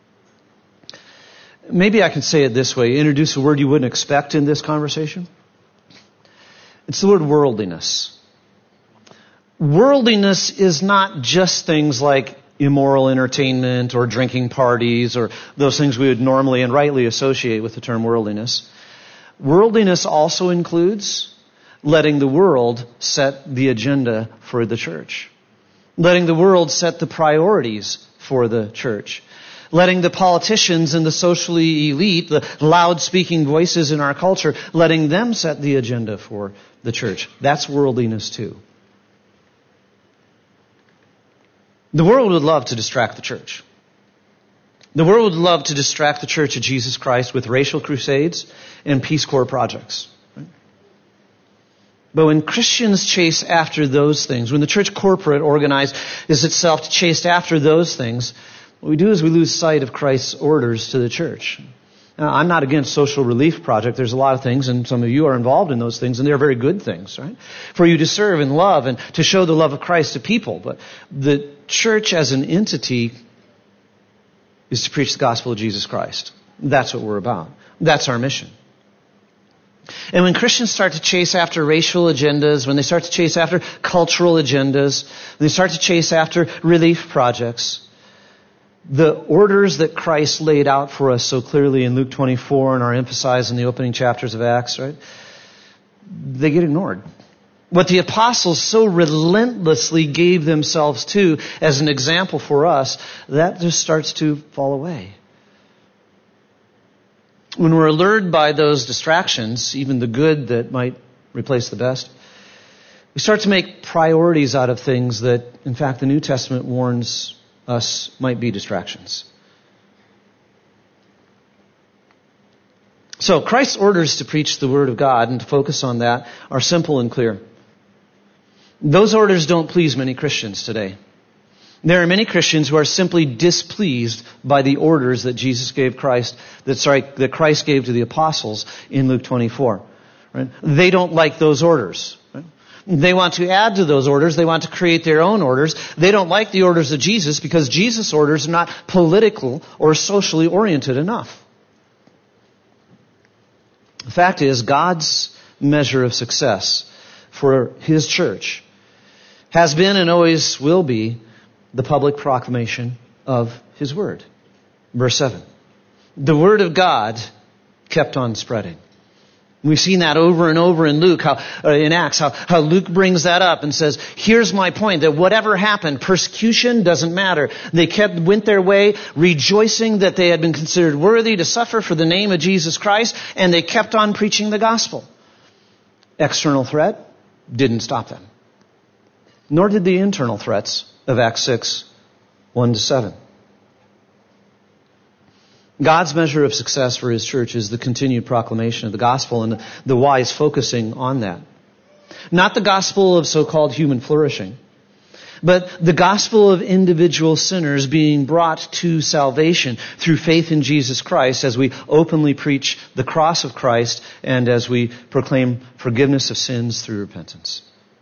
Maybe I can say it this way, introduce a word you wouldn't expect in this conversation. It's the word worldliness. Worldliness is not just things like immoral entertainment or drinking parties or those things we would normally and rightly associate with the term worldliness. Worldliness also includes letting the world set the agenda for the church. Letting the world set the priorities for the church. Letting the politicians and the socially elite, the loud-speaking voices in our culture, letting them set the agenda for the church. That's worldliness too. The world would love to distract the church. The world would love to distract the Church of Jesus Christ with racial crusades and Peace Corps projects. But when Christians chase after those things, when the church corporate organizes itself to chase after those things, what we do is we lose sight of Christ's orders to the church. Now, I'm not against social relief project. There's a lot of things, and some of you are involved in those things, and they're very good things, right? For you to serve and love and to show the love of Christ to people. But the church as an entity is to preach the gospel of Jesus Christ. That's what we're about. That's our mission. And when Christians start to chase after racial agendas, when they start to chase after cultural agendas, when they start to chase after relief projects, the orders that Christ laid out for us so clearly in Luke twenty-four and are emphasized in the opening chapters of Acts, right? They get ignored. What the apostles so relentlessly gave themselves to as an example for us, that just starts to fall away. When we're allured by those distractions, even the good that might replace the best, we start to make priorities out of things that, in fact, the New Testament warns us might be distractions. So Christ's orders to preach the Word of God and to focus on that are simple and clear. Those orders don't please many Christians today. There are many Christians who are simply displeased by the orders that Jesus gave Christ, that sorry, that Christ gave to the apostles in Luke twenty-four. Right? They don't like those orders. Right? They want to add to those orders. They want to create their own orders. They don't like the orders of Jesus because Jesus' orders are not political or socially oriented enough. The fact is, God's measure of success for His church has been and always will be the public proclamation of His Word. Verse seven. The Word of God kept on spreading. We've seen that over and over in Luke, how, uh, in Acts, how, how Luke brings that up and says, here's my point, that whatever happened, persecution doesn't matter. They kept, went their way, rejoicing that they had been considered worthy to suffer for the name of Jesus Christ, and they kept on preaching the gospel. External threat didn't stop them. Nor did the internal threats of Acts six, one to seven. God's measure of success for His church is the continued proclamation of the gospel and the wise focusing on that. Not the gospel of so-called human flourishing, but the gospel of individual sinners being brought to salvation through faith in Jesus Christ as we openly preach the cross of Christ and as we proclaim forgiveness of sins through repentance.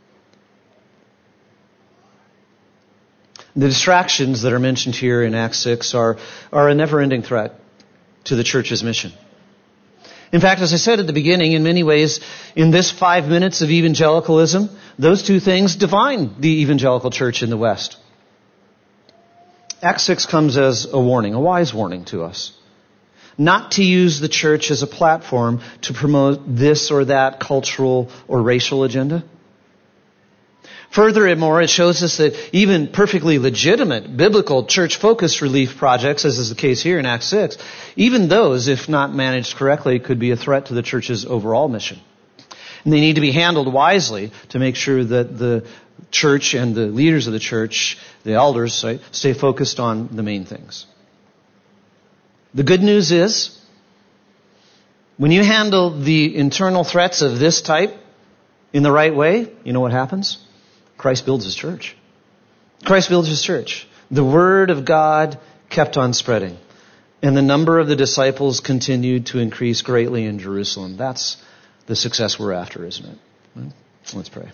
The distractions that are mentioned here in Acts six are, are a never-ending threat to the church's mission. In fact, as I said at the beginning, in many ways, in this five minutes of evangelicalism, those two things define the evangelical church in the West. Acts six comes as a warning, a wise warning to us. not to use the church as a platform to promote this or that cultural or racial agenda. Furthermore, it shows us that even perfectly legitimate biblical church-focused relief projects, as is the case here in Acts six, even those, if not managed correctly, could be a threat to the church's overall mission. And they need to be handled wisely to make sure that the church and the leaders of the church, the elders, right, stay focused on the main things. The good news is, when you handle the internal threats of this type in the right way, you know what happens? Christ builds His church. Christ builds His church. The Word of God kept on spreading. And the number of the disciples continued to increase greatly in Jerusalem. That's the success we're after, isn't it? Well, let's pray.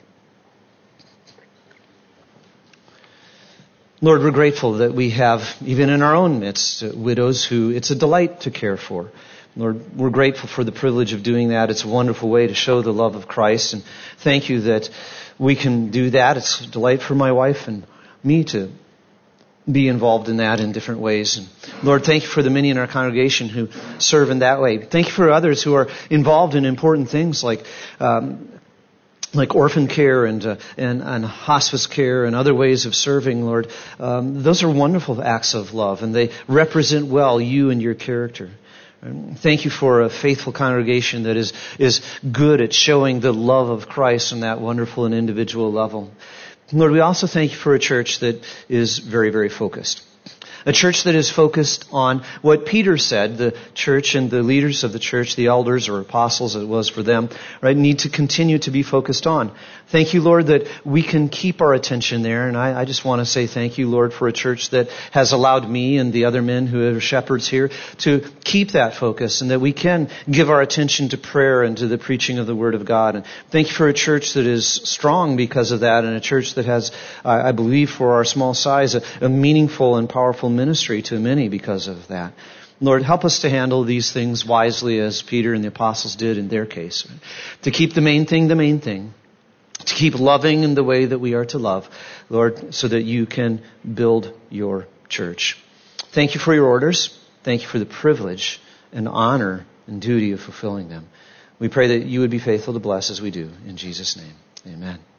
Lord, we're grateful that we have, even in our own midst, widows who it's a delight to care for. Lord, we're grateful for the privilege of doing that. It's a wonderful way to show the love of Christ. And thank you that we can do that. It's a delight for my wife and me to be involved in that in different ways. And Lord, thank you for the many in our congregation who serve in that way. Thank you for others who are involved in important things like um, like orphan care and, uh, and and hospice care and other ways of serving, Lord. Um, those are wonderful acts of love, and they represent well you and your character. Thank you for a faithful congregation that is is good at showing the love of Christ on that wonderful and individual level. Lord, we also thank you for a church that is very, very focused. A church that is focused on what Peter said, the church and the leaders of the church, the elders or apostles as it was for them, right, need to continue to be focused on. Thank you, Lord, that we can keep our attention there. And I, I just want to say thank you, Lord, for a church that has allowed me and the other men who are shepherds here to keep that focus and that we can give our attention to prayer and to the preaching of the Word of God. And thank you for a church that is strong because of that and a church that has, I believe, for our small size, a, a meaningful and powerful ministry to many because of that. Lord, help us to handle these things wisely as Peter and the apostles did in their case. To keep the main thing the main thing. To keep loving in the way that we are to love, Lord, so that you can build your church. Thank you for your orders. Thank you for the privilege and honor and duty of fulfilling them. We pray that you would be faithful to bless as we do. In Jesus' name, amen.